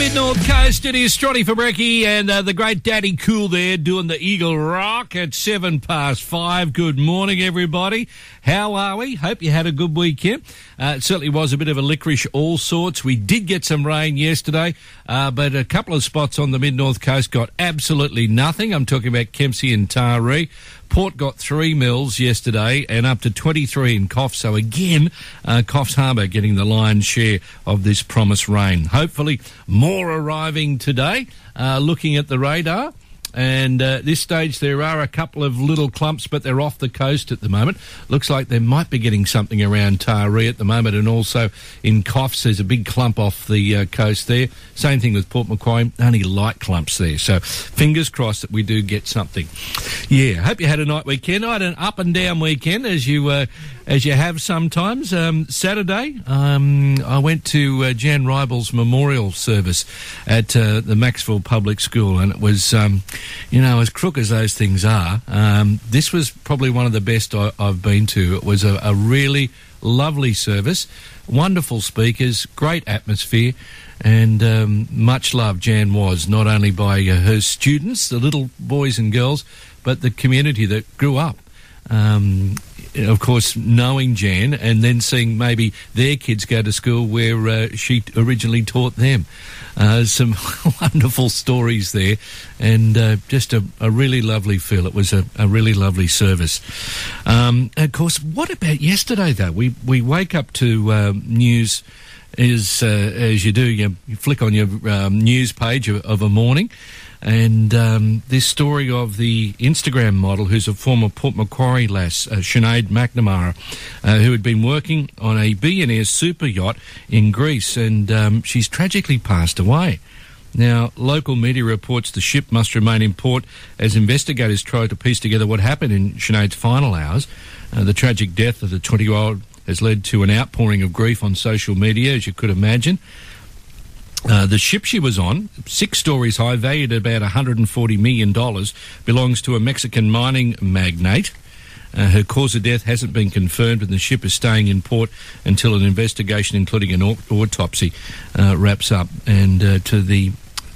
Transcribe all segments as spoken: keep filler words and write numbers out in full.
Mid-North Coast, it is Strotty for Brekkie and uh, the great Daddy Cool there doing the Eagle Rock at seven past five. Good morning, everybody. How are we? Hope you had a good weekend. Uh, it certainly was a bit of a licorice all sorts. We did get some rain yesterday, uh, but a couple of spots on the Mid-North Coast got absolutely nothing. I'm talking about Kempsey and Taree. Port got three mils yesterday and up to twenty-three in Coffs. So again, uh, Coffs Harbour getting the lion's share of this promised rain. Hopefully more arriving today, uh, looking at the radar. And uh, at this stage, there are a couple of little clumps, but they're off the coast at the moment. Looks like they might be getting something around Taree at the moment, and also in Coffs, there's a big clump off the uh, coast there. Same thing with Port Macquarie, only light clumps there. So fingers crossed that we do get something. Yeah, hope you had a nice weekend. I had an up and down weekend, as you uh, as you have sometimes. Um, Saturday, um, I went to uh, Jan Ribel's memorial service at uh, the Maxville Public School, and it was... Um, You know, as crook as those things are, um, this was probably one of the best I, I've been to. It was a, a really lovely service, wonderful speakers, great atmosphere, and um, much love Jan was, not only by uh, her students, the little boys and girls, but the community that grew up. Um, of course, knowing Jan and then seeing maybe their kids go to school where uh, she originally taught them. Uh, some wonderful stories there, and uh, just a, a really lovely feel. It was a, a really lovely service. Um, of course, what about yesterday, though? We we wake up to uh, news, as, uh, as you do, you, you flick on your um, news page of, of a morning, and um, this story of the Instagram model who's a former Port Macquarie lass, uh, Sinead McNamara, uh, who had been working on a billionaire super yacht in Greece, and um, she's tragically passed away. Now, local media reports the ship must remain in port as investigators try to piece together what happened in Sinead's final hours. Uh, the tragic death of the twenty-year-old has led to an outpouring of grief on social media, as you could imagine. Uh, the ship she was on, six stories high, valued at about one hundred forty million dollars, belongs to a Mexican mining magnate. Uh, her cause of death hasn't been confirmed, and the ship is staying in port until an investigation, including an autopsy, uh, wraps up. And uh, to the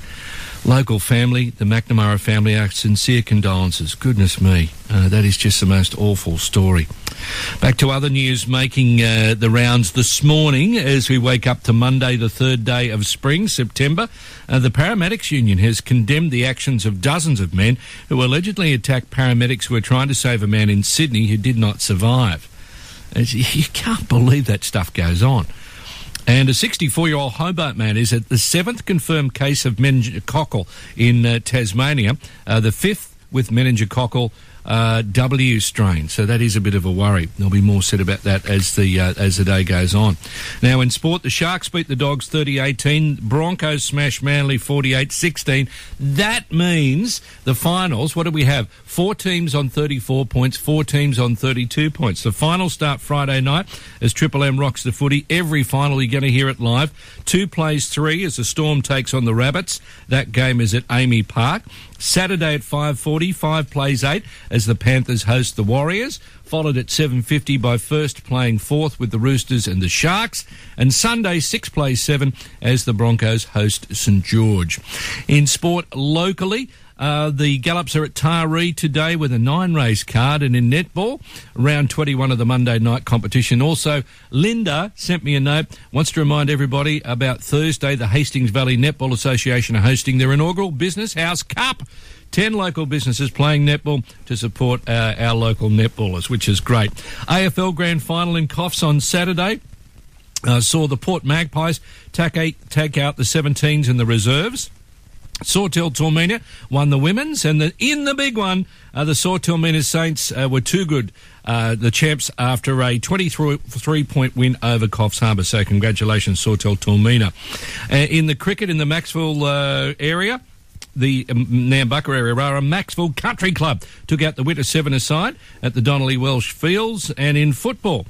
local family, the McNamara family, our sincere condolences. Goodness me, uh, that is just the most awful story. Back to other news making uh, the rounds this morning as we wake up to Monday, the third day of spring, September. Uh, the Paramedics Union has condemned the actions of dozens of men who allegedly attacked paramedics who were trying to save a man in Sydney who did not survive. As you can't believe that stuff goes on. And a sixty-four-year-old Hobart man is at the seventh confirmed case of meningococcal in uh, Tasmania, uh, the fifth with meningococcal uh, W strain. So that is a bit of a worry. There'll be more said about that as the uh, as the day goes on. Now in sport, the Sharks beat the Dogs thirty eighteen. Broncos smash Manly forty-eight sixteen. That means the finals, what do we have? Four teams on thirty-four points, four teams on thirty-two points. The finals start Friday night as Triple M rocks the footy. Every final you're going to hear it live. Two plays three as the Storm takes on the Rabbits. That game is at Amy Park. Saturday at five forty, five plays eight as the Panthers host the Warriors, followed at seven fifty by First playing fourth with the Roosters and the Sharks, and Sunday six plays seven as the Broncos host St George. In sport locally, Uh, the Gallops are at Taree today with a nine-race card, and in netball, round twenty-one of the Monday night competition. Also, Linda sent me a note, wants to remind everybody about Thursday, the Hastings Valley Netball Association are hosting their inaugural Business House Cup. Ten local businesses playing netball to support uh, our local netballers, which is great. A F L Grand Final in Coffs on Saturday. Uh, saw the Port Magpies take, eight, take out the seventeens and the reserves. Sawtell Tormina won the women's, and the, in the big one, uh, the Sawtell Tormina Saints uh, were too good, uh, the champs, after a twenty-three point win over Coffs Harbour. So congratulations, Sawtell Tormina. Uh, in the cricket in the Maxville uh, area, the um, Nambucca area, rather, Maxville Country Club took out the Winter Seven aside at the Donnelly Welsh Fields. And in football,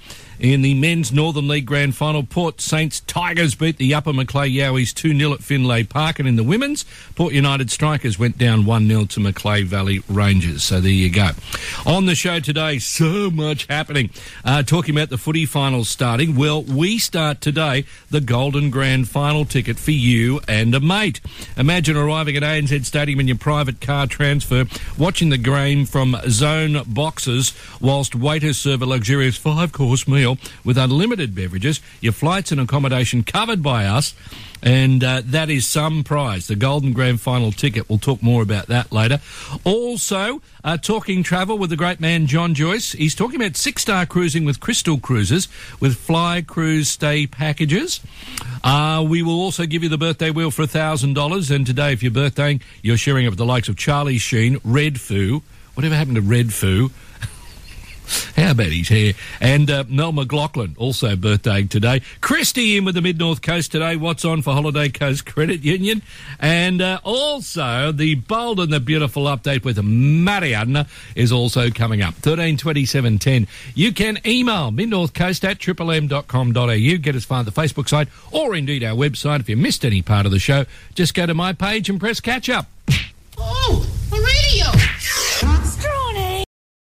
In the men's Northern League Grand Final, Port Saints Tigers beat the Upper Macleay Yowies two nil at Finlay Park, and in the women's, Port United Strikers went down one nil to Macleay Valley Rangers. So there you go. On the show today, so much happening. Uh, talking about the footy finals starting. Well, we start today the Golden Grand Final ticket for you and a mate. Imagine arriving at A N Z Stadium in your private car transfer, watching the game from zone boxes whilst waiters serve a luxurious five-course meal with unlimited beverages, your flights and accommodation covered by us, and uh, that is some prize. The Golden Grand Final ticket. We'll talk more about that later. Also, uh, talking travel with the great man John Joyce. He's talking about six-star cruising with Crystal Cruises with Fly Cruise stay packages. Uh, we will also give you the birthday wheel for one thousand dollars, and today, if you're birthdaying, you're sharing it with the likes of Charlie Sheen, Red Foo. Whatever happened to Red Foo? How about his hair? And uh, Mel McLaughlin, also birthdaying today. Christy in with the Mid-North Coast today. What's on for Holiday Coast Credit Union? And uh, also the bold and the beautiful update with Marianne is also coming up. thirteen twenty-seven ten. You can email midnorthcoast at triple m dot com dot a u. Get us via the Facebook site or indeed our website. If you missed any part of the show, just go to my page and press catch up. Oh, a radio! Strawny!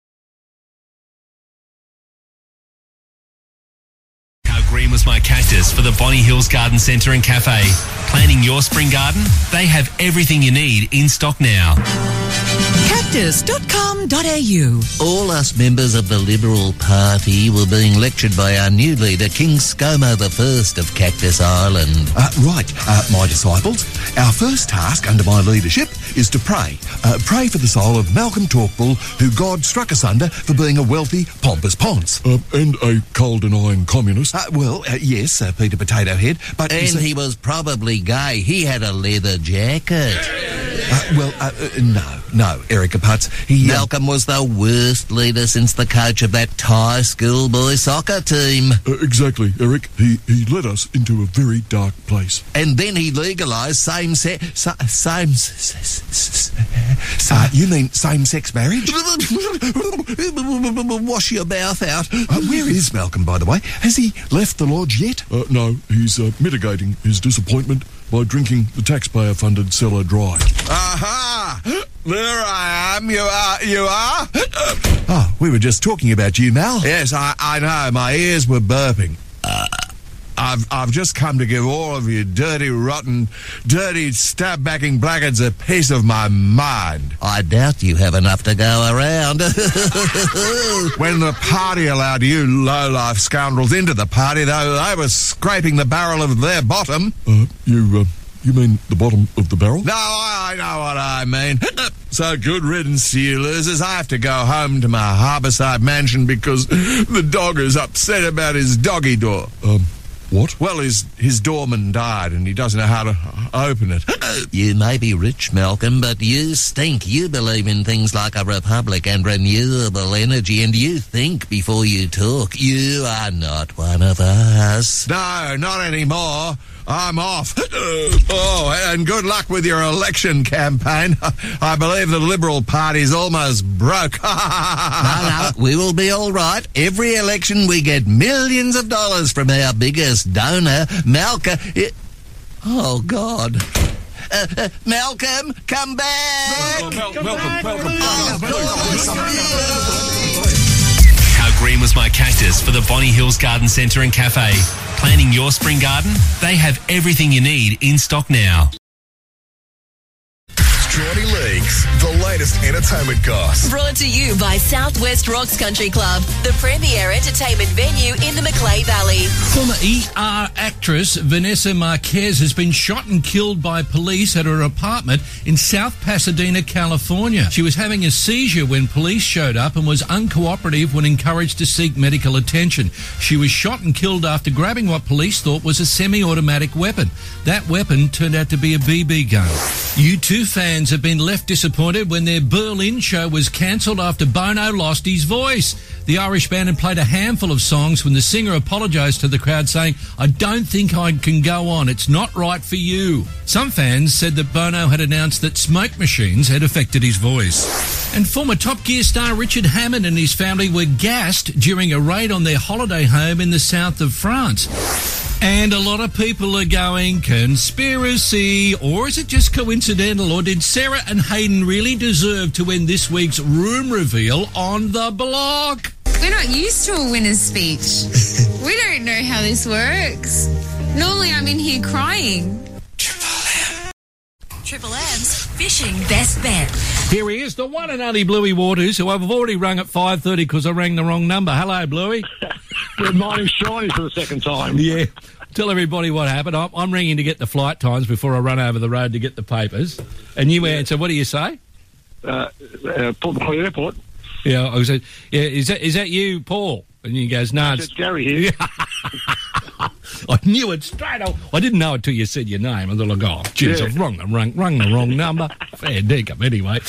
Green was my cactus for the Bonnie Hills Garden Centre and Cafe. Planning your spring garden? They have everything you need in stock now. cactus dot com dot a u. All us members of the Liberal Party were being lectured by our new leader, King ScoMo the First of Cactus Island. Uh, right, uh, my disciples, our first task under my leadership is to pray. Uh, pray for the soul of Malcolm Talkbull, who God struck asunder for being a wealthy, pompous ponce. Uh, and a coal-denying communist. Uh, well, uh, yes, uh, Peter Potato Head, but... And he was probably gay. He had a leather jacket. Uh, well, uh, uh, no, no, Erica Putz. He, uh, Malcolm was the worst leader since the coach of that Thai schoolboy soccer team. Uh, exactly, Eric. He he led us into a very dark place. And then he legalised same-sex... Same... same uh, you mean same-sex marriage? Wash your mouth out. Uh, where is Malcolm, by the way? Has he left the lodge yet? Uh, no, he's uh, mitigating his disappointment by drinking the taxpayer-funded cellar dry. Aha! There I am. You are. You are. Oh, we were just talking about you, Mal. Yes, I, I know. My ears were burping. Uh, I've I've just come to give all of you dirty, rotten, dirty, stab-backing blackguards a piece of my mind. I doubt you have enough to go around. When the party allowed you low-life scoundrels into the party, though, they were scraping the barrel of their bottom. Uh, you, uh, you mean the bottom of the barrel? No, I know what I mean. So good riddance to you losers. I have to go home to my harbourside mansion because the dog is upset about his doggy door. Um... What? Well, his his doorman died and he doesn't know how to open it. You may be rich, Malcolm, but you stink. You believe in things like a republic and renewable energy, and you think before you talk. You are not one of us. No, not anymore. I'm off. Oh, and good luck with your election campaign. I believe the Liberal Party's almost broke. No, no, we will be all right. Every election we get millions of dollars from our biggest donor, Malcolm. It... Oh, God. Uh, uh, Malcolm, come back! Oh, Mal- Malcolm, Malcolm, How green was my cactus for the Bonnie Hills Garden Centre and Cafe. Planning your spring garden? They have everything you need in stock now. Strawny Leagues, the latest entertainment goss. Brought to you by Southwest Rocks Country Club, the premier entertainment venue in the Macleay Valley. Former E R actress Vanessa Marquez has been shot and killed by police at her apartment in South Pasadena, California. She was having a seizure when police showed up and was uncooperative when encouraged to seek medical attention. She was shot and killed after grabbing what police thought was a semi-automatic weapon. That weapon turned out to be a B B gun. U two fans have been left disappointed when their Berlin show was cancelled after Bono lost his voice. The Irish band had played a handful of songs when the singer apologised to the crowd saying, "I don't think I can go on. It's not right for you." Some fans said that Bono had announced that smoke machines had affected his voice. And former Top Gear star Richard Hammond and his family were gassed during a raid on their holiday home in the south of France. And a lot of people are going, conspiracy, or is it just coincidental, or did Sarah and Hayden really deserve to win this week's room reveal on The Block? We're not used to a winner's speech. We don't know how this works. Normally I'm in here crying. Triple M's Fishing Best Bet. Here he is, the one and only Bluey Waters, who I've already rung at five thirty because I rang the wrong number. Hello, Bluey. Good morning, Shawnee, for the second time. Yeah. Tell everybody what happened. I'm, I'm ringing to get the flight times before I run over the road to get the papers. And you answer, what do you say? Uh, uh, Port Macquarie Airport. Yeah, I said, yeah, is that is that you, Paul? And he goes, no, it's... it's Gary here. I knew it straight away. I didn't know it till you said your name. I thought, like, oh, jeez, Yeah. I've rung the, rung, rung the wrong number. Fair dinkum, anyway.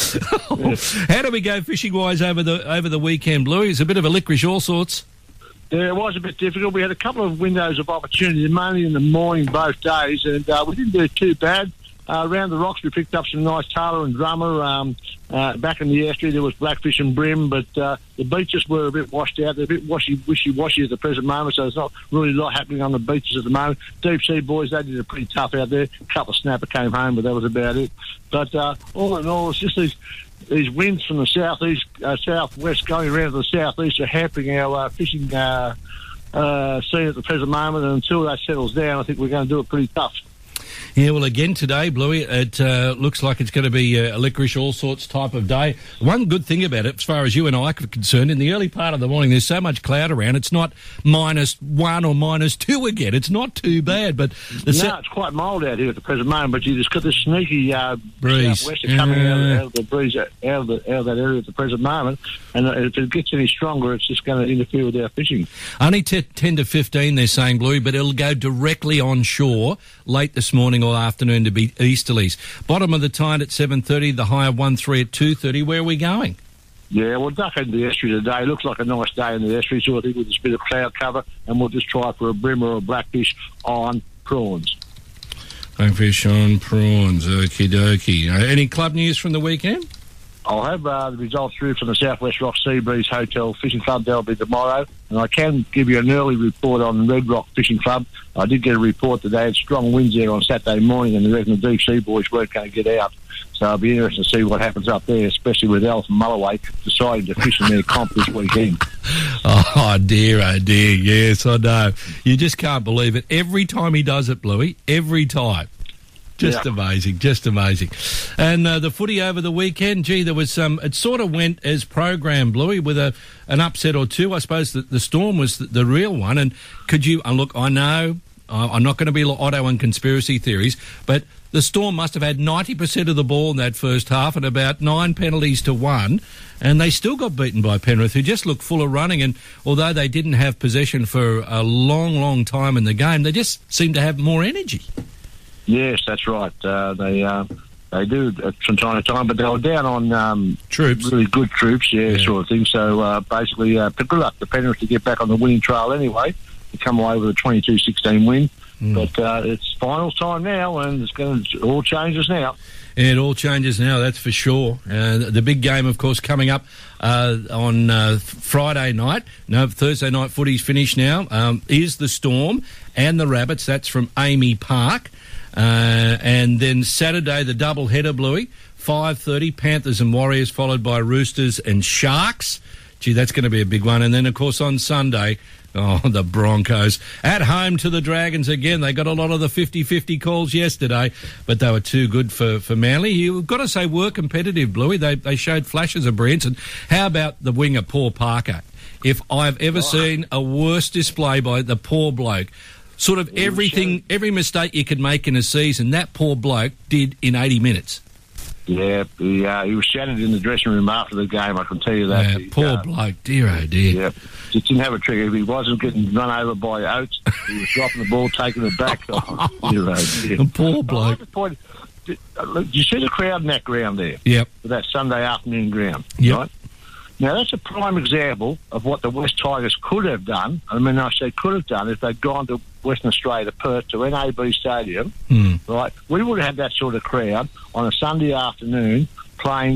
How do we go fishing-wise over the over the weekend, Bluey? It's a bit of a licorice, all sorts. Yeah, it was a bit difficult. We had a couple of windows of opportunity, mainly in the morning both days, and uh, we didn't do too bad. Uh, around the rocks, we picked up some nice tailor and drummer. Um, uh, back in the estuary, there was blackfish and brim, but uh, the beaches were a bit washed out. They're a bit washy, wishy-washy at the present moment, so there's not really a lot happening on the beaches at the moment. Deep sea boys, they did it pretty tough out there. A couple of snapper came home, but that was about it. But uh, all in all, it's just these these winds from the southeast, uh, southwest going around to the southeast are hampering our uh, fishing uh, uh, scene at the present moment, and until that settles down, I think we're going to do it pretty tough. Yeah, well, again today, Bluey, it uh, looks like it's going to be a licorice all sorts type of day. One good thing about it, as far as you and I are concerned, in the early part of the morning, there's so much cloud around, it's not minus one or minus two again. It's not too bad. But the no, se- it's quite mild out here at the present moment, but you just got this sneaky uh, breeze southwester coming yeah. out, of, out of the breeze out of, the, out of that area at the present moment, and if it gets any stronger, it's just going to interfere with our fishing. Only t- ten to fifteen, they're saying, Bluey, but it'll go directly on shore late this morning or afternoon to be easterlies. Bottom of the tide at seven thirty, the high of one three at two thirty. Where are we going? Yeah, we'll duck into the estuary today. Looks like a nice day in the estuary, so I think with this bit of cloud cover, and we'll just try for a brim or a blackfish on prawns. Blackfish on prawns, okie dokie. Uh, any club news from the weekend? I'll have uh, the results through from the Southwest Rock Seabreeze Hotel Fishing Club. That'll be tomorrow. And I can give you an early report on Red Rock Fishing Club. I did get a report that they had strong winds there on Saturday morning, and they reckon the deep sea boys weren't going to get out. So I'll be interested to see what happens up there, especially with Alf and Mulloway deciding to fish in their comp this weekend. Oh, dear, oh, dear. Yes, I know. You just can't believe it. Every time he does it, Bluey, every time. Just yeah. amazing, just amazing. And uh, the footy over the weekend, gee, there was some, it sort of went as programmed, Bluey, with a an upset or two. I suppose the, the Storm was the, the real one. And could you, and look, I know, uh, I'm not going to be Otto and conspiracy theories, but the Storm must have had ninety percent of the ball in that first half and about nine penalties to one, and they still got beaten by Penrith, who just looked full of running. And although they didn't have possession for a long, long time in the game, they just seemed to have more energy. Yes, that's right. Uh, they uh, they do from time to time, but they were down on um, troops, really good troops, yeah, yeah. sort of thing. So uh, basically, uh, good luck to Penrith to get back on the winning trail anyway, to come away with a twenty-two sixteen win. Mm. But uh, it's finals time now, and it's going to all changes now. Yeah, it all changes now, that's for sure. Uh, the big game, of course, coming up uh, on uh, Friday night. No, Thursday night footy's finished now. Um, is the Storm and the Rabbits. That's from Amy Park. Uh, and then Saturday, the double header, Bluey, five thirty, Panthers and Warriors, followed by Roosters and Sharks. Gee, that's going to be a big one. And then, of course, on Sunday, oh, the Broncos at home to the Dragons again. They got a lot of the fifty-fifty calls yesterday, but they were too good for, for Manly. You've got to say were competitive, Bluey. They they showed flashes of brilliance. And how about the winger, Paul Parker? If I've ever oh. seen a worse display by the poor bloke, sort of everything, every mistake you could make in a season, that poor bloke did in eighty minutes. Yeah, he, uh, he was shattered in the dressing room after the game, I can tell you that. Yeah, he, poor uh, bloke, dear oh dear. Yeah, just didn't have a trigger. If he wasn't getting run over by Oates, he was dropping the ball, taking it back. Oh, dear oh dear. A poor bloke. Oh, point, did, uh, did you see the crowd in that ground there? Yep. For that Sunday afternoon ground, yep. right? Now, that's a prime example of what the West Tigers could have done. I mean, I say could have done if they'd gone to Western Australia, to Perth, to N A B Stadium, mm. right? We would have had that sort of crowd on a Sunday afternoon playing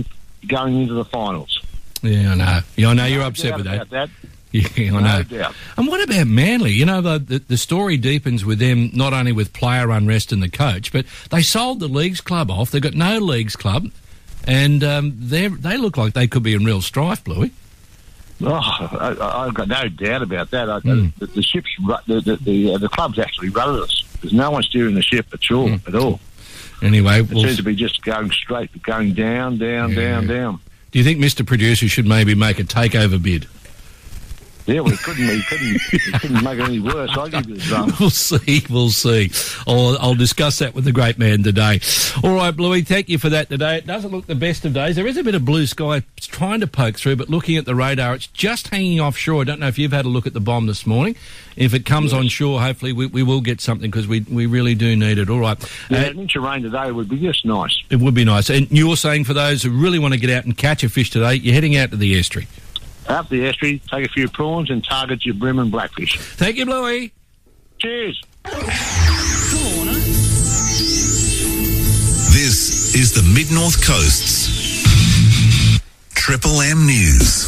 going into the finals. Yeah, I know. Yeah, I know you're No upset doubt with about that. that. Yeah, I No know. doubt. And what about Manly? You know, the, the the story deepens with them, not only with player unrest and the coach, but they sold the Leagues Club off. They've got no Leagues Club, and um, they they look like they could be in real strife, Bluey. Oh, I, I've got no doubt about that. I, Mm. the, the ship's ru- the the the, uh, the club's actually rudderless. There's no one steering the ship at all. Mm. At all. Anyway, It we'll, seems to be just going straight, going down, down, Yeah. down, down. do you think Mister Producer should maybe make a takeover bid? Yeah, well, he couldn't, he couldn't, he couldn't make it any worse. I give you the drum. We'll see, we'll see. I'll, I'll discuss that with the great man today. All right, Bluey, thank you for that today. It doesn't look the best of days. There is a bit of blue sky. It's trying to poke through, but looking at the radar, it's just hanging offshore. I don't know if you've had a look at the bomb this morning. If it comes on shore, hopefully we, we will get something because we, we really do need it. All right. Yeah, Uh, an inch of rain today would be just nice. it would be nice. And you're saying for those who really want to get out and catch a fish today, you're heading out to the estuary. Up the estuary, take a few prawns and target your bream and blackfish. Thank you, Bluey. Cheers. This is the Mid-North Coast's Triple M News.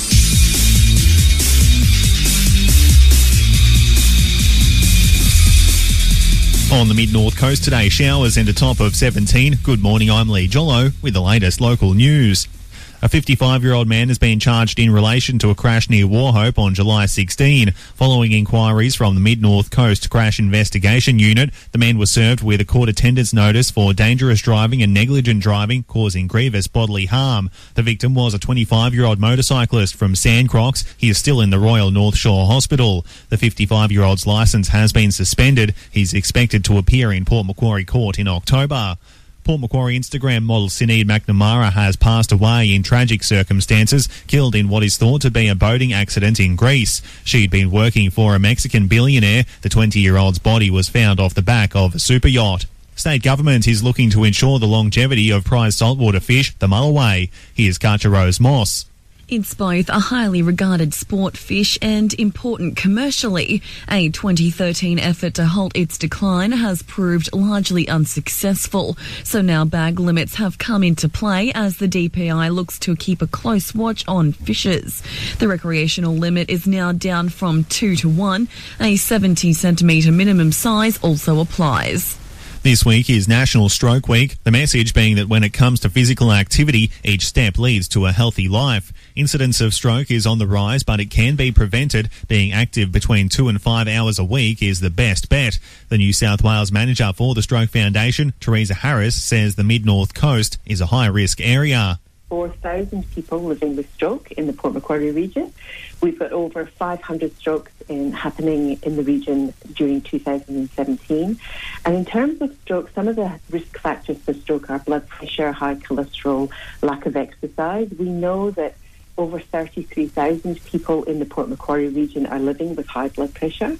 On the Mid-North Coast today, showers and a top of seventeen. Good morning, I'm Lee Jollo with the latest local news. A fifty-five-year-old man has been charged in relation to a crash near Wauchope on July sixteenth. Following inquiries from the Mid-North Coast Crash Investigation Unit, the man was served with a court attendance notice for dangerous driving and negligent driving causing grievous bodily harm. The victim was a twenty-five-year-old motorcyclist from Sandcrocs. He is still in the Royal North Shore Hospital. The fifty-five-year-old's licence has been suspended. He's expected to appear in Port Macquarie Court in October. Port Macquarie Instagram model Sinead McNamara has passed away in tragic circumstances, killed in what is thought to be a boating accident in Greece. She'd been working for a Mexican billionaire. The twenty-year-old's body was found off the back of a super yacht. State government is looking to ensure the longevity of prized saltwater fish, the mulloway. Here's Katja Rose Moss. It's both a highly regarded sport fish and important commercially. A twenty thirteen effort to halt its decline has proved largely unsuccessful. So now bag limits have come into play as the D P I looks to keep a close watch on fishes. The recreational limit is now down from two to one. A seventy centimetre minimum size also applies. This week is National Stroke Week, the message being that when it comes to physical activity, each step leads to a healthy life. Incidence of stroke is on the rise, but it can be prevented. Being active between two and five hours a week is the best bet. The New South Wales manager for the Stroke Foundation, Teresa Harris, says the Mid-North Coast is a high-risk area. four thousand people living with stroke in the Port Macquarie region. We've got over five hundred strokes in, happening in the region during two thousand seventeen. And in terms of stroke, some of the risk factors for stroke are blood pressure, high cholesterol, lack of exercise. We know that over thirty-three thousand people in the Port Macquarie region are living with high blood pressure.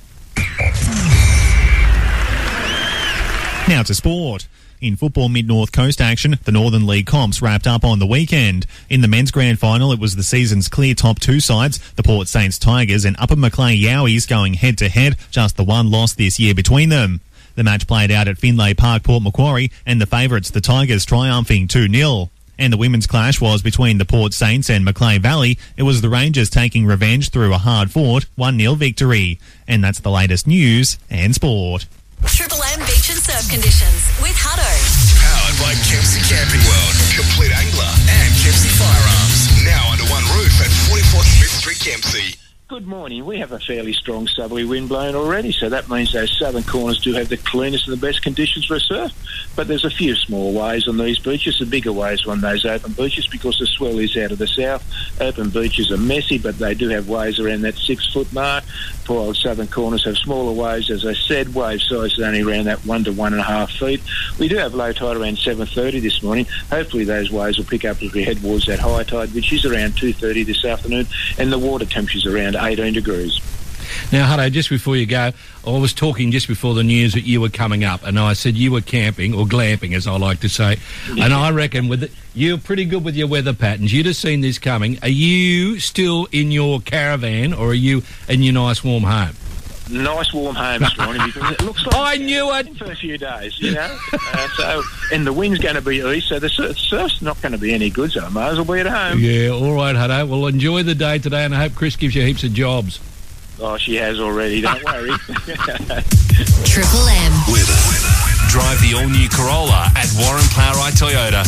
Now to sport. In football Mid-North Coast action, the Northern League comps wrapped up on the weekend. In the men's grand final, it was the season's clear top two sides, the Port Saints Tigers and Upper Macleay Yowies going head-to-head, just the one loss this year between them. The match played out at Finlay Park, Port Macquarie, and the favourites, the Tigers, triumphing two nil. And the women's clash was between the Port Saints and Macleay Valley. It was the Rangers taking revenge through a hard-fought one nil victory. And that's the latest news and sport. Triple M Beach and Surf Conditions with Hutto. Powered by Kempsey Camping World, Complete Angler and Kempsey Firearms. Now under one roof at forty-four Smith Street, Kempsey. Good morning. We have a fairly strong southerly wind blowing already, so that means those southern corners do have the cleanest and the best conditions for a surf. But there's a few small waves on these beaches, the bigger waves on those open beaches because the swell is out of the south. Open beaches are messy, but they do have waves around that six-foot mark. Poor old southern corners have smaller waves. As I said, wave size is only around that one to one and a half feet. We do have low tide around seven thirty this morning. Hopefully those waves will pick up as we head towards that high tide, which is around two thirty this afternoon, and the water temperature's around eighteen degrees. Now, Hutto, just before you go, I was talking just before the news that you were coming up, and I said you were camping, or glamping, as I like to say, and I reckon with it, you're pretty good with your weather patterns. You'd have seen this coming. Are you still in your caravan, or are you in your nice warm home? nice warm homes, Ronnie, because it looks like I knew it for a few days, you know. uh, so, and the wind's going to be east, so the sur- surf's not going to be any good. So I might as well be at home. Yeah, all right, Hutto. Well, enjoy the day today, and I hope Chris gives you heaps of jobs. Oh, she has already. Don't worry. Triple M. Weather. Drive the all-new Corolla at Warren Plowright Toyota.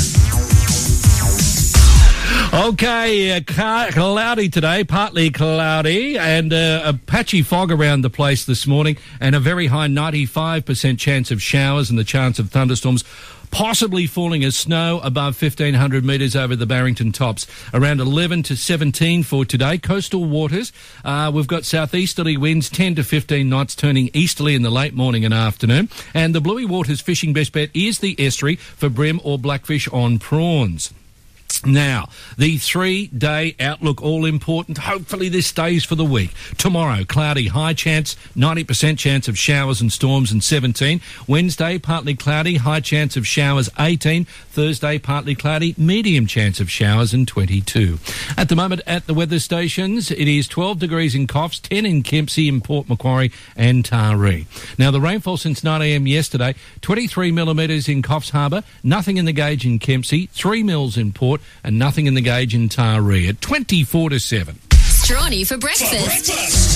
Okay, uh, car- cloudy today, partly cloudy, and uh, a patchy fog around the place this morning, and a very high ninety-five percent chance of showers and the chance of thunderstorms, possibly falling as snow above fifteen hundred metres over the Barrington tops. Around eleven to seventeen for today. Coastal waters, uh, we've got southeasterly winds ten to fifteen knots, turning easterly in the late morning and afternoon. And the Bluey Waters fishing best bet is the estuary for bream or blackfish on prawns. Now, the three-day outlook, all important. Hopefully this stays for the week. Tomorrow, cloudy, high chance, ninety percent chance of showers and storms and seventeen. Wednesday, partly cloudy, high chance of showers, eighteen. Thursday, partly cloudy, medium chance of showers and twenty-two. At the moment at the weather stations, it is twelve degrees in Coffs, ten in Kempsey, in Port Macquarie and Taree. Now, the rainfall since nine a m yesterday, twenty-three millimetres in Coffs Harbour, nothing in the gauge in Kempsey, three mils in Port, and nothing in the gauge in Taree at twenty-four to seven. Strawny for breakfast.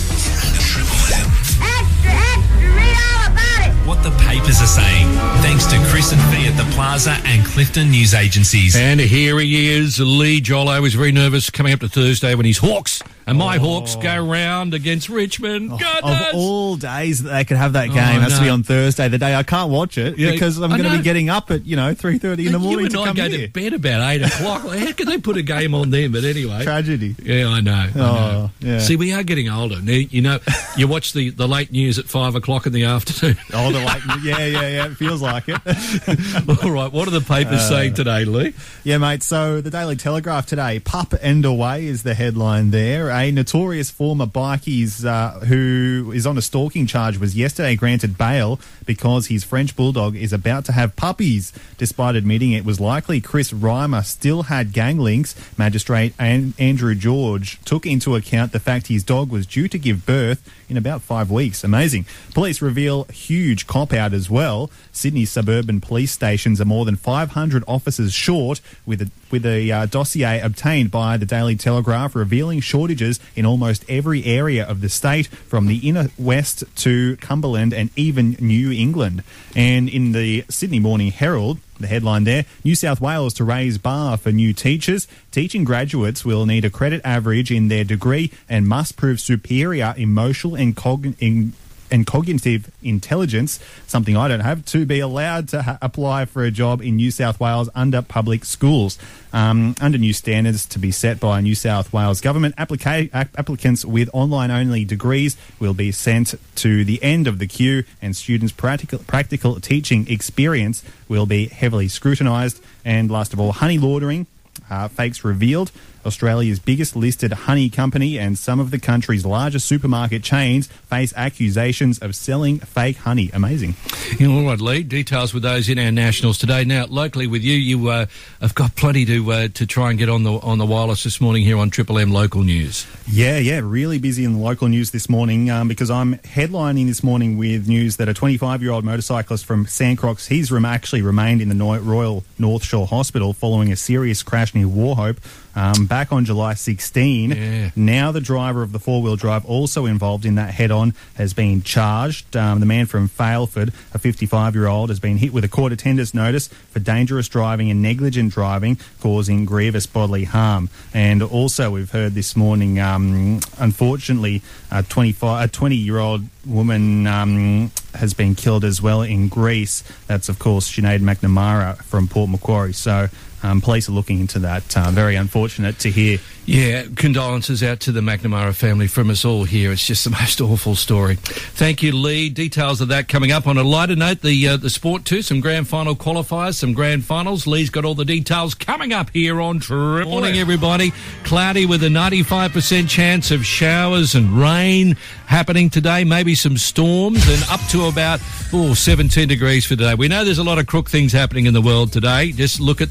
What the papers are saying, thanks to Chris and Fee at the Plaza and Clifton News Agencies. And here he is, Lee Jollo. He's very nervous coming up to Thursday when his Hawks and my Oh. Hawks go round against Richmond. Of Goodness! all days that they could have that game, Oh, has to no. be on Thursday, the day I can't watch it, Yeah, because I'm I going to know. be getting up at, you know, three thirty in the morning you and to I come go here. to bed about eight o'clock. Like, how can they put a game on then? But anyway. Tragedy. Yeah, I know. I Oh, know. yeah. See, we are getting older. Now, you know, you watch the, the late news at five o'clock in the afternoon. Oh, the late, yeah, yeah, yeah, it feels like it. All right, what are the papers Uh, saying today, Lee? Yeah, mate, so the Daily Telegraph today, Pup and Away is the headline there. A notorious former bikies uh, who is on a stalking charge was yesterday granted bail because his French bulldog is about to have puppies. Despite admitting it was likely Chris Reimer still had gang links, Magistrate An- Andrew George took into account the fact his dog was due to give birth in about five weeks. Amazing. Police reveal huge cop-out as well. Sydney suburban police stations are more than five hundred officers short, with a, with a uh, dossier obtained by the Daily Telegraph revealing shortages in almost every area of the state, from the inner west to Cumberland and even New England. And in the Sydney Morning Herald, the headline there, New South Wales to raise bar for new teachers. Teaching graduates will need a credit average in their degree and must prove superior emotional and cogn- in, and cognitive intelligence, something I don't have, to be allowed to ha- apply for a job in New South Wales under public schools. Um, under new standards to be set by New South Wales government, applica- ap- applicants with online-only degrees will be sent to the end of the queue, and students' practical, practical teaching experience will be heavily scrutinised. And last of all, honey laundering. Uh, fakes revealed. Australia's biggest listed honey company and some of the country's largest supermarket chains face accusations of selling fake honey. Amazing. Yeah, all right, Lee. Details with those in our nationals today. Now, locally with you, you uh, have got plenty to uh, to try and get on the on the wireless this morning here on Triple M Local News. Yeah, yeah, really busy in the local news this morning um, because I'm headlining this morning with news that a twenty-five-year-old motorcyclist from Sandcrocs, he's rem- actually remained in the no- Royal North Shore Hospital following a serious crash near Wauchope. Um, back on July sixteenth. Yeah. Now the driver of the four-wheel drive, also involved in that head-on, has been charged. Um, the man from Failford, a fifty-five-year-old, has been hit with a court attendance notice for dangerous driving and negligent driving causing grievous bodily harm. And also we've heard this morning, um, unfortunately, a twenty-five, a twenty-year-old woman um, has been killed as well in Greece. That's, of course, Sinead McNamara from Port Macquarie. So um, police are looking into that. Uh, very unfortunate to hear. Yeah, condolences out to the McNamara family from us all here. It's just the most awful story. Thank you, Lee. Details of that coming up. On a lighter note, the uh, the sport too, some grand final qualifiers, some grand finals. Lee's got all the details coming up here on Triple. Morning, everybody. Cloudy with a ninety-five percent chance of showers and rain happening today, maybe some storms, and up to about oh, seventeen degrees for today. We know there's a lot of crook things happening in the world today. Just look at the papers.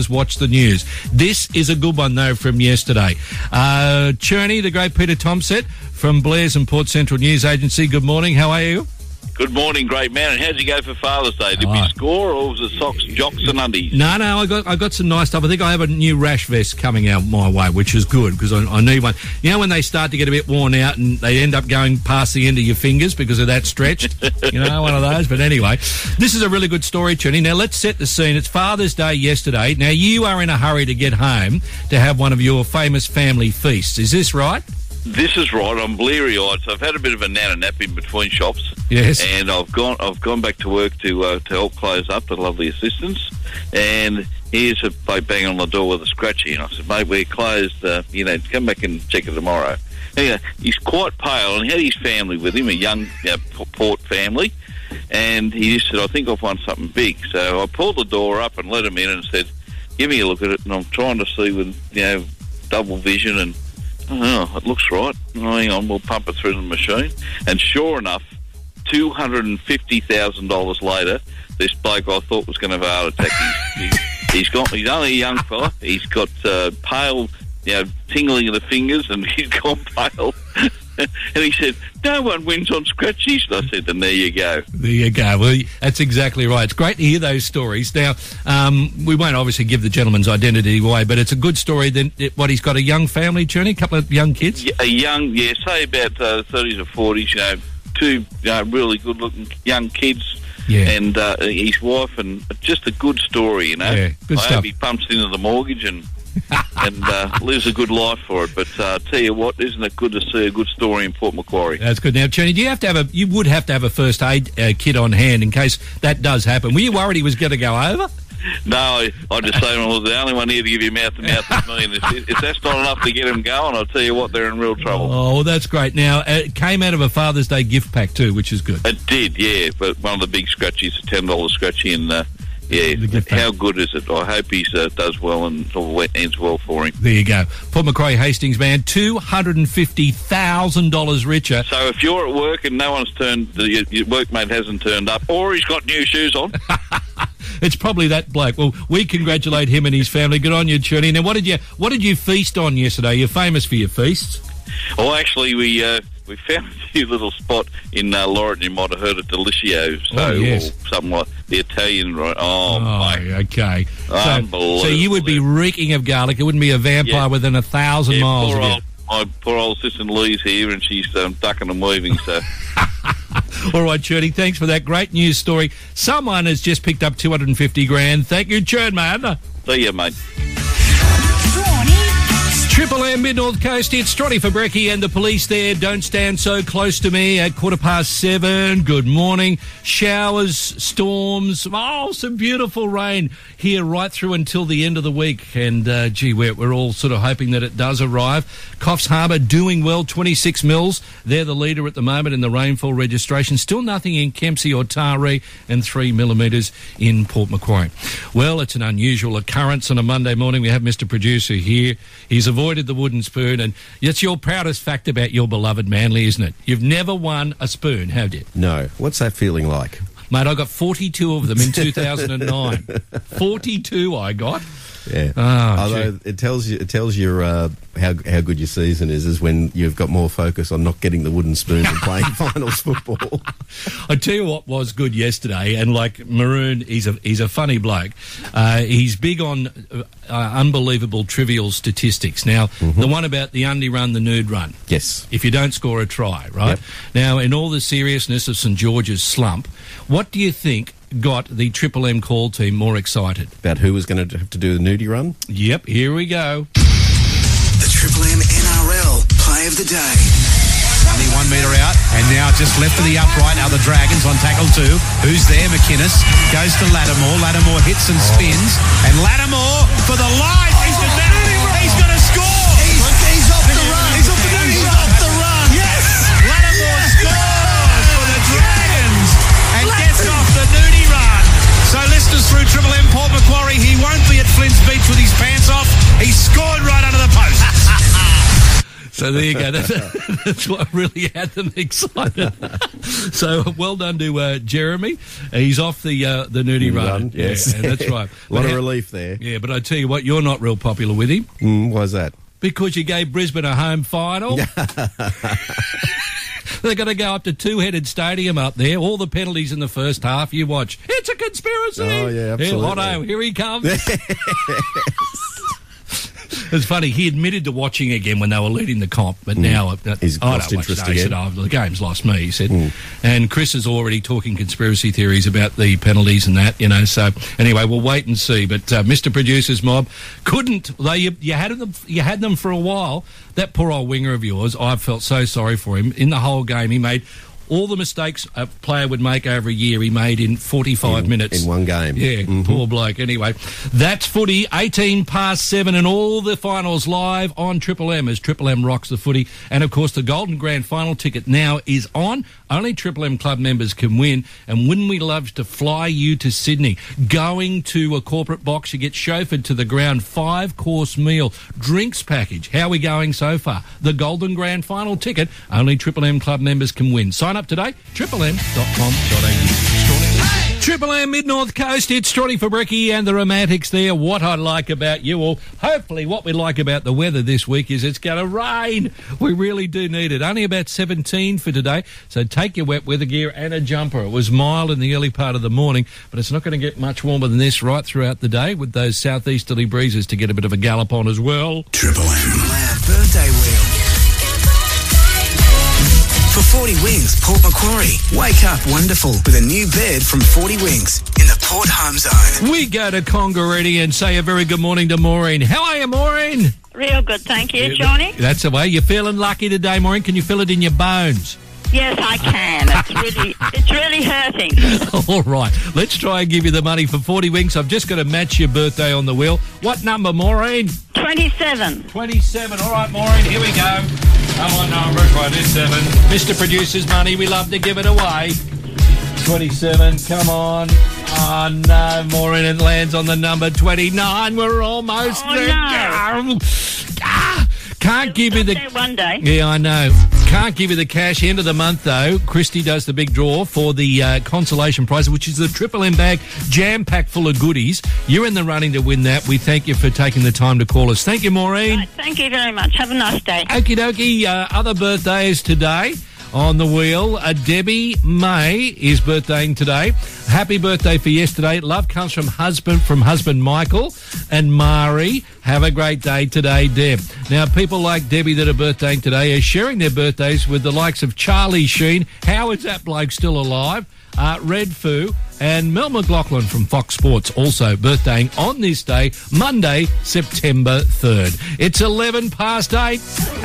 us watch the news. This is a good one, though, from yesterday. Uh, Cherney, the great Peter Tomset from Blair's and Port Central News Agency. Good morning. How are you? Good morning, great man. And how'd you go for Father's Day? Did Oh. you score, or was it socks, jocks and undies? No, no, I got I got some nice stuff. I think I have a new rash vest coming out my way, which is good because I, I need one. You know when they start to get a bit worn out and they end up going past the end of your fingers because of that stretched? You know, one of those. But anyway, this is a really good story, Trini. Now, let's set the scene. It's Father's Day yesterday. Now, you are in a hurry to get home to have one of your famous family feasts. Is this right? This is right. I'm bleary-eyed, so I've had a bit of a nana nap in between shops. Yes. And I've gone. I've gone back to work to uh, to help close up the lovely assistants. And here's a bloke banging on the door with a scratchy, and I said, "Mate, we're closed. Uh, you know, come back and check it tomorrow." Anyway, he's quite pale, and he had his family with him, a young uh, Port family. And he just said, "I think I've won something big." So I pulled the door up and let him in, and said, "Give me a look at it." And I'm trying to see with you know double vision and. Oh, it looks right. Oh, hang on, we'll pump it through the machine. And sure enough, two hundred fifty thousand dollars later, this bloke I thought was going to have a heart attack. He's, he's, he's got. He's only a young fella. He's got uh, pale, you know, tingling of the fingers, and he's gone pale. And he said, "No one wins on scratchies." And I said, "And there you go." There you go. Well, that's exactly right. It's great to hear those stories. Now, um, we won't obviously give the gentleman's identity away, but it's a good story. Then, what, he's got a young family, Cherney, a couple of young kids? Yeah, a young, yeah, say about uh, thirties or forties, you know, two you know, really good-looking young kids. Yeah. And uh, his wife, and just a good story, you know. Yeah, good I stuff. hope he pumps into the mortgage and and uh, lives a good life for it. But uh, tell you what, isn't it good to see a good story in Port Macquarie? That's good. Now, Cherney, do you have to have a? You would have to have a first aid uh, kit on hand in case that does happen. Were you worried he was going to go over? No, I, I just say I was the only one here to give you mouth to mouth with me. And if, if that's not enough to get him going, I'll tell you what, they're in real trouble. Oh, well, that's great. Now, uh, it came out of a Father's Day gift pack too, which is good. It did, yeah. But one of the big scratchies, a ten dollar scratchy, and uh, yeah, how good is it? I hope he uh, does well and it all ends well for him. There you go. Port Macquarie Hastings man, two hundred fifty thousand dollars richer. So if you're at work and no one's turned, your, your workmate hasn't turned up, or he's got new shoes on. It's probably that bloke. Well, we congratulate him and his family. Good on you, Cherney. Now, what did you what did you feast on yesterday? You're famous for your feasts. Oh, actually, we uh, we found a new little spot in uh, Laurent. You might have heard of Delicioso, so Oh, yes. or something like the Italian. Right? Oh, Oh, mate. okay. So, Unbelievable. so you would be reeking of garlic. It wouldn't be a vampire Yeah. within a thousand Yeah, miles poor of you. old, my poor old assistant Lee's here, and she's um, ducking and weaving. So. All right, Cherney, thanks for that great news story. Someone has just picked up two hundred fifty grand. Thank you, Chern, man. See ya, mate. Triple M Mid-North Coast, it's Strotty for Brekkie and the police there. Don't stand so close to me at quarter past seven. Good morning. Showers, storms, oh, some beautiful rain here right through until the end of the week. And, uh, gee, we're, we're all sort of hoping that it does arrive. Coffs Harbour doing well, twenty-six mils. They're the leader at the moment in the rainfall registration. Still nothing in Kempsey or Taree, and three millimetres in Port Macquarie. Well, it's an unusual occurrence on a Monday morning. We have Mister Producer here. He's avoided the wooden spoon, and it's your proudest fact about your beloved Manly, isn't it? You've never won a spoon, have you? No. What's that feeling like? Mate, I got forty-two of them in two thousand nine. forty-two I got. Yeah. Oh, Although gee. it tells you, it tells you uh, how how good your season is, is when you've got more focus on not getting the wooden spoon and playing finals football. I tell you what was good yesterday, and like Maroon, he's a he's a funny bloke. Uh, he's big on uh, unbelievable trivial statistics. Now, the one about the undie run, the nude run. Yes. If you don't score a try, right? Yep. Now, in all the seriousness of St George's slump, what do you think got the Triple M call team more excited? About who was going to have to do the nudie run? Yep, here we go. The Triple M N R L Play of the Day. Only one metre out, and now just left for the upright are the Dragons on tackle two. Who's there? McInnes goes to Lattimore. Lattimore hits and spins, and Lattimore for the line. He's going to score. He's, he's off the run. He's off the run. He's off the run. Yes, Lattimore scores for the Dragons and gets off the nudie run. So listeners through Triple M Port Macquarie, he won't be at Flint's Beach with his pants off. He scored right under the post. So So there you go. That's, that's what really had them excited. So well done to uh, Jeremy. He's off the uh, the nudie Well run. done, yes. Yeah, that's right. A lot But of how- relief there. Yeah, but I tell you what, you're not real popular with him. Mm, why's that? Because you gave Brisbane a home final. They're going to go up to Two-Headed Stadium up there. All the penalties in the first half. You watch. It's a conspiracy. Oh, yeah, absolutely. Here, Otto, here he comes. It's funny. He admitted to watching again when they were leading the comp, but Mm. now uh, He's I lost don't watch. interest No, he said, again. oh, the game's lost me. He said, Mm. and Chris is already talking conspiracy theories about the penalties and that. You know. So anyway, we'll wait and see. But uh, Mister Producer's Mob couldn't. Though you, you had them. You had them for a while. That poor old winger of yours. I felt so sorry for him in the whole game. He made all the mistakes a player would make over a year. He made in forty-five In- minutes in one game. Yeah, Mhm. poor bloke. Anyway, that's footy. eighteen past seven, and all the finals live on Triple M as Triple M rocks the footy. And of course, the Golden Grand Final ticket now is on. Only Triple M club members can win. And wouldn't we love to fly you to Sydney? Going to a corporate box, you get chauffeured to the ground, five course meal, drinks package. How are we going so far? The Golden Grand Final ticket. Only Triple M club members can win. Sign up today. triple m dot com dot a u. Triple M Mid-North Coast, it's Strawny for Brekkie and the Romantics there. What I like about you all, hopefully what we like about the weather this week is it's going to rain. We really do need it. Only about seventeen for today, so take your wet weather gear and a jumper. It was mild in the early part of the morning, but it's not going to get much warmer than this right throughout the day with those southeasterly breezes to get a bit of a gallop on as well. Triple M. Birthday wheel. For forty Wings, Port Macquarie. Wake up wonderful with a new bed from forty Wings in the Port Home Zone. We go to Congaree and say a very good morning to Maureen. How are you, Maureen? Real good, thank you, Johnny. That's the way. You're feeling lucky today, Maureen. Can you feel it in your bones? Yes, I can. It's really, it's really hurting. All right. Let's try and give you the money for forty Wings. I've just got to match your birthday on the wheel. What number, Maureen? twenty-seven. twenty-seven. All right, Maureen. Here we go. Come on, number twenty-seven. Mister Producer's money. We love to give it away. twenty-seven. Come on. Oh, no, Maureen. It lands on the number twenty-nine. We're almost Oh, there. no. Ah, can't give you the... There one day. Yeah, I know. Can't give you the cash. End of the month, though. Christy does the big draw for the uh, consolation prize, which is the Triple M bag, jam-packed full of goodies. You're in the running to win that. We thank you for taking the time to call us. Thank you, Maureen. Right, thank you very much. Have a nice day. Okie dokie. Uh, other birthdays today on the wheel. Uh, Debbie May is birthdaying today. Happy birthday for yesterday. Love comes from husband from husband Michael and Mari. Have a great day today, Deb. Now, people like Debbie that are birthdaying today are sharing their birthdays with the likes of Charlie Sheen. How is that bloke still alive? Uh, Red Foo and Mel McLaughlin from Fox Sports also birthdaying on this day, Monday, September third. It's eleven past eight.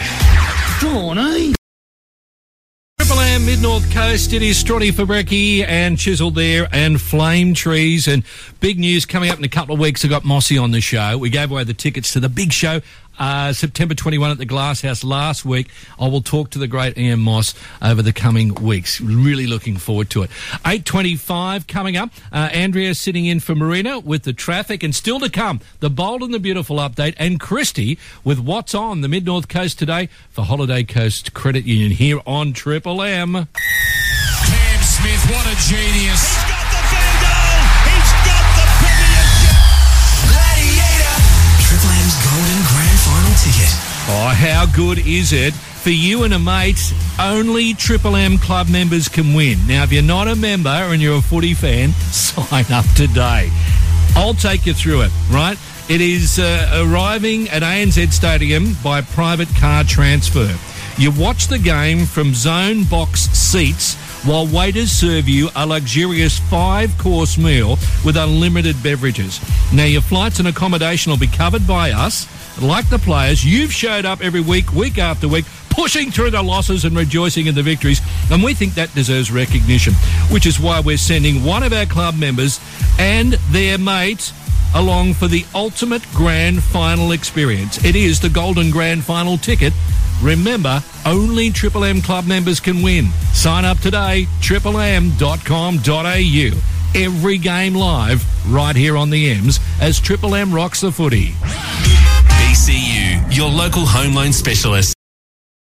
Johnny. Triple M Mid-North Coast, it is Strawny for Brekkie and Chisel there and Flame Trees. And big news coming up in a couple of weeks. I got Mossy on the show. We gave away the tickets to the big show, uh, September twenty-first at the Glass House last week. I will talk to the great Ian Moss over the coming weeks. Really looking forward to it. eight twenty-five coming up. Uh, Andrea sitting in for Marina with the traffic, and still to come, the Bold and the Beautiful update, and Christy with what's on the Mid-North Coast today for Holiday Coast Credit Union here on Triple M. Cam Smith, what a genius. He's got the field goal. He's got the premiership. Gladiator. Triple M's Golden Grand Final ticket. Oh, how good is it? For you and a mate, only Triple M club members can win. Now, if you're not a member and you're a footy fan, sign up today. I'll take you through it, right? It is uh, arriving at A N Z Stadium by private car transfer. You watch the game from zone box seats while waiters serve you a luxurious five-course meal with unlimited beverages. Now, your flights and accommodation will be covered by us. Like the players, you've showed up every week, week after week, pushing through the losses and rejoicing in the victories, and we think that deserves recognition, which is why we're sending one of our club members and their mate along for the ultimate grand final experience. It is the Golden Grand Final ticket. Remember, only Triple M club members can win. Sign up today, triple m dot com dot a u. Every game live right here on the M's as Triple M rocks the footy. B C U, your local home loan specialist.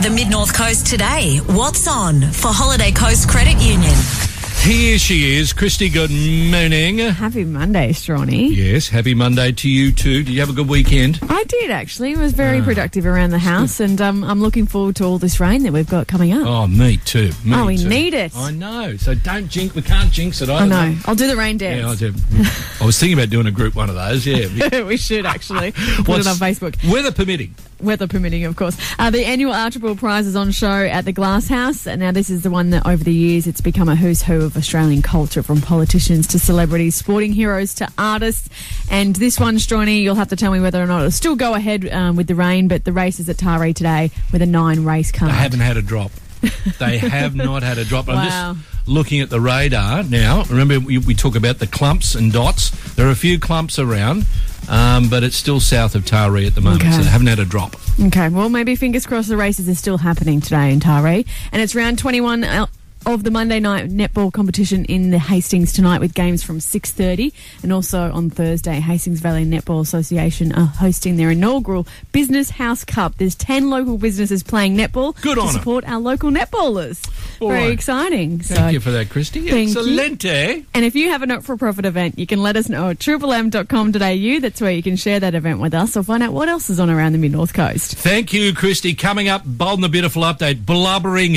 The Mid-North Coast today. What's on for Holiday Coast Credit Union? Here she is. Christy, good morning. Happy Monday, Strawny. Yes, happy Monday to you too. Did you have a good weekend? I did, actually. It was very Ah. productive around the house, and um, I'm looking forward to all this rain that we've got coming up. Oh, me too. Me Oh, we too. need it. I know. So don't jinx. We can't jinx it either. I know. I'll do the rain dance. Yeah, I, do. I was thinking about doing a group one of those. Yeah. We should, actually. Put What's- it on Facebook. Weather permitting. Weather permitting, of course. Uh, the annual Archibald Prize is on show at the Glass House. And now this is the one that over the years it's become a who's who of Australian culture, from politicians to celebrities, sporting heroes to artists. And this one, Strawny, you'll have to tell me whether or not it'll still go ahead um, with the rain, but the race is at Taree today with a nine race card. They haven't had a drop. They have not had a drop. I'm Wow. just looking at the radar now. Remember, we, we talk about the clumps and dots. There are a few clumps around, um, but it's still south of Taree at the moment, Okay. so they haven't had a drop. Okay, well, maybe fingers crossed the races are still happening today in Taree. And it's round twenty-one of the Monday night netball competition in the Hastings tonight, with games from six thirty. And also on Thursday, Hastings Valley Netball Association are hosting their inaugural Business House Cup. There's ten local businesses playing netball Good to on 'em. support our local netballers. All Very right. exciting. Thank so, you for that, Christy. Thank you. Excelente. And if you have a not-for-profit event, you can let us know at triple m dot com dot a u. That's where you can share that event with us, or find out what else is on around the Mid-North Coast. Thank you, Christy. Coming up, Bold and the Beautiful update. Blubbering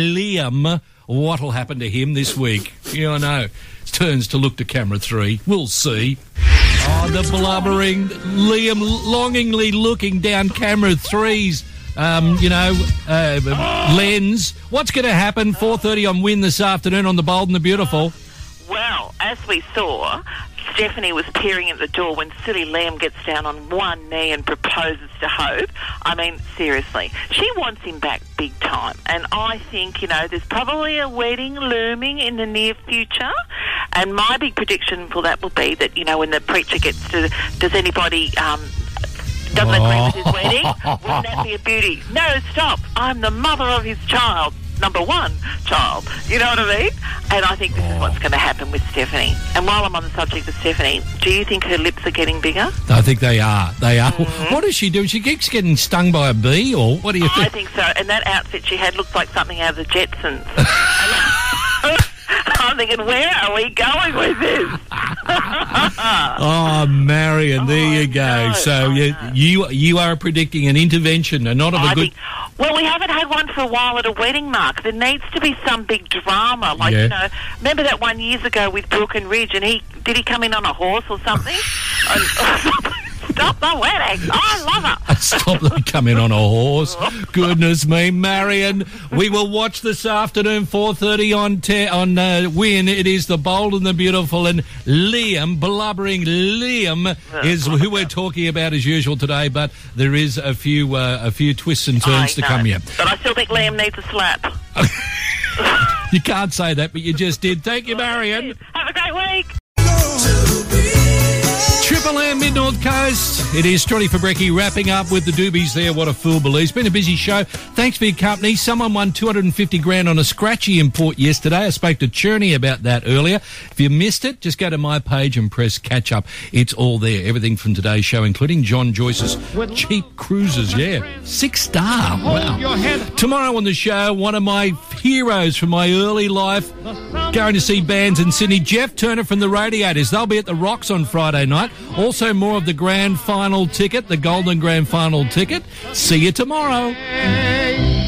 Liam. What'll happen to him this week? Yeah, I know. Turns to look to camera three. We'll see. Oh, the blubbering Liam longingly looking down camera three's, um, you know, uh, lens. What's going to happen? four thirty on Win this afternoon on the Bold and the Beautiful. Well, as we saw, Stephanie was peering at the door when silly Liam gets down on one knee and proposes to Hope. I mean, seriously, she wants him back big time. And I think, you know, there's probably a wedding looming in the near future. And my big prediction for that will be that, you know, when the preacher gets to, does anybody... Um, doesn't agree with his wedding, wouldn't that be a beauty? No, stop. I'm the mother of his child. Number one child. You know what I mean? And I think this is what's going to happen with Stephanie. And while I'm on the subject of Stephanie, do you think her lips are getting bigger? I think they are. They are. Mhm. What does she do? She keeps getting stung by a bee, or what do you I think? think so. And that outfit she had looked like something out of the Jetsons. I'm thinking, where are we going with this? Oh, Marion, there you go. So you, you you are predicting an intervention, and not of a I good. think, well, we haven't had one for a while at a wedding, Mark. There needs to be some big drama. Like, Yeah. you know, remember that one years ago with Brooke and Ridge, and he, did he come in on a horse or something? And, stop the wedding. I love it. Stop them coming on a horse. Goodness me, Marion. We will watch this afternoon, four thirty on te- on uh, Win. It is the Bold and the Beautiful, and Liam, blubbering Liam, is who we're talking about as usual today. But there is a few uh, a few twists and turns I to know. come here. But I still think Liam needs a slap. You can't say that, but you just did. Thank you, Marion. Have a great week. Triple M Mid-North Coast. It is Strawny for Brekkie wrapping up with the doobies there. What a fool believes. Been a busy show. Thanks for your company. Someone won two hundred fifty grand on a scratchy import yesterday. I spoke to Cherney about that earlier. If you missed it, just go to my page and press catch up. It's all there. Everything from today's show, including John Joyce's cheap cruises. Yeah. Six star. Wow. Tomorrow on the show, one of my heroes from my early life going to see bands in Sydney. Jeff Turner from the Radiators. They'll be at the Rocks on Friday night. Also more of the grand final ticket, the Golden Grand Final ticket. See you tomorrow.